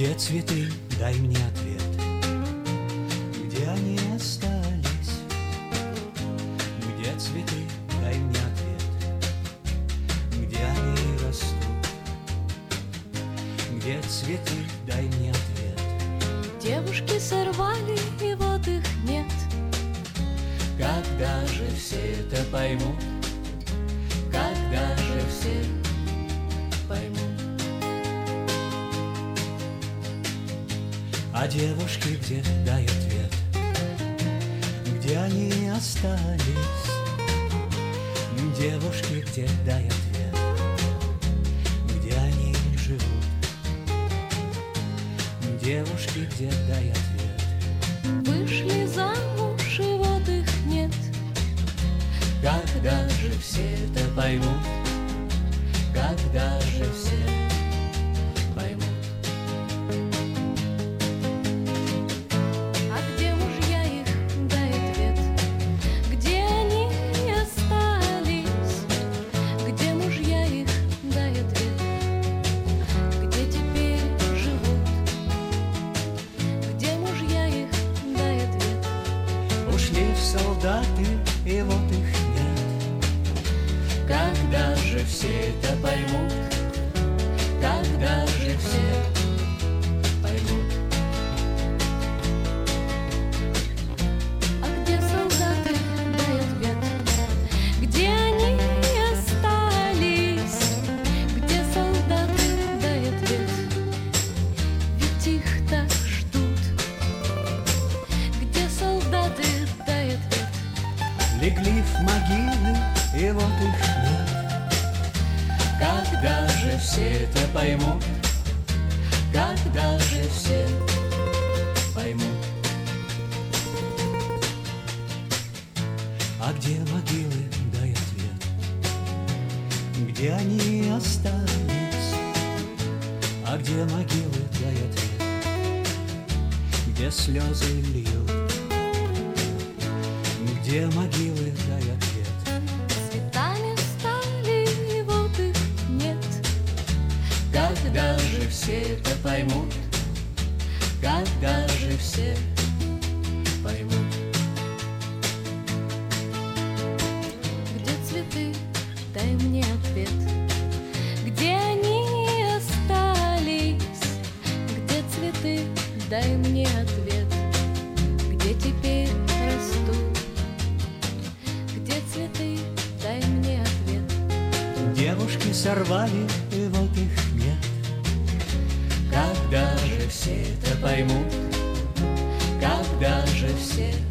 Где цветы? Дай мне ответ. Где они остались? Где цветы? Дай мне ответ. Где они растут? Где цветы? Дай мне ответ. Девушки сорвали, и вот их нет. Когда же все это поймут? Когда же все поймут? А девушки где? Дай ответ. Где они остались? Девушки где? Дай ответ. Где они живут? Девушки где? Дай ответ. Вышли замуж, и вот их нет. Когда же все это поймут? Когда же все поймут? А где мужья их? Дай ответ. Где они остались? Где мужья их? Дай ответ. Где теперь живут? Где мужья их? Дай ответ. Ушли в солдаты, и вот их нет. Когда же все это поймут? Когда же все поймут? А где солдаты? Дай ответ. Где они остались? Где солдаты? Дай ответ. Ведь их так ждут. Где солдаты? Дай ответ. Легли в могилы, и вот их нет. Когда же все это поймут? Когда же все поймут? А где могилы? Дай ответ. Где они остались? А где могилы? Дай ответ. Где слезы льют? Где могилы? Дай ответ. Цветами стали, и вот их нет. Когда же все это поймут? Когда же все поймут? Где цветы? Дай мне ответ. Где они остались? Где цветы? Дай мне ответ. Где теперь растут? Где цветы? Дай мне ответ. Девушки сорвали, и вот их нет. Когда же все это поймут? Когда же все